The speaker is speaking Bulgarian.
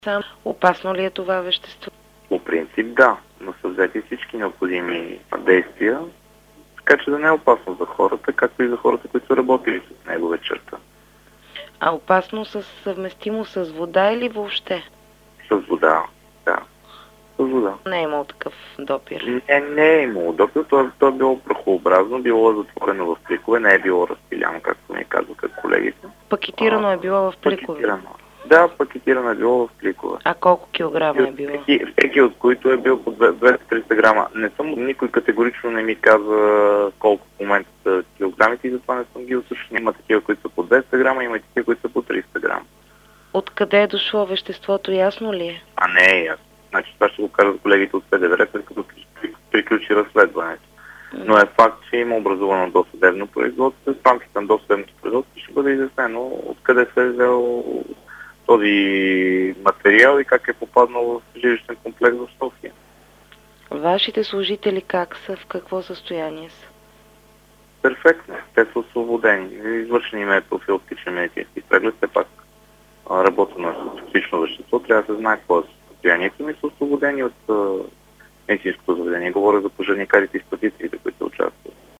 Сам опасно ли е това вещество? По принцип да, но са взети всички необходими действия, така че да не е опасно за хората, както и за хората, които са работили с него вечерта. А опасно съвместимо с вода или въобще? С вода, да. С вода. Не е имал такъв допир. Не е имало допир, то е било прахообразно, било затворено в пликове, не е било разпиляно, както ми казваха колегите. Пакетирано е било в пликове? Пакетирано. Да, пакетирано е било в пликове. А колко килограма е било? Всеки от които е бил по 200-300 грама. Никой категорично не ми каза колко в момента са килограмите и затова не съм ги уточнил. Има такива, които са по 200 грама, има и такива, които са по 300 грама. Откъде е дошло веществото, ясно ли е? Не е ясно. Значи това ще го кажат колегите от СДВР, след като приключи разследването. Но е факт, че има образувано досъдебно производство. В рамките на досъдебното производство ще бъде изяснено откъде се е взел този материал и как е попаднал в жилищен комплекс в София. Вашите служители как са? В какво състояние са? Перфектно. Те са освободени. Извършени им е профилактичен медицински преглед. Все пак работа на токсично вещество. Трябва да се знае какво е състоянието ми. Са освободени от медицинското заведение. Говоря за пожарникарите и спасителите, които участват.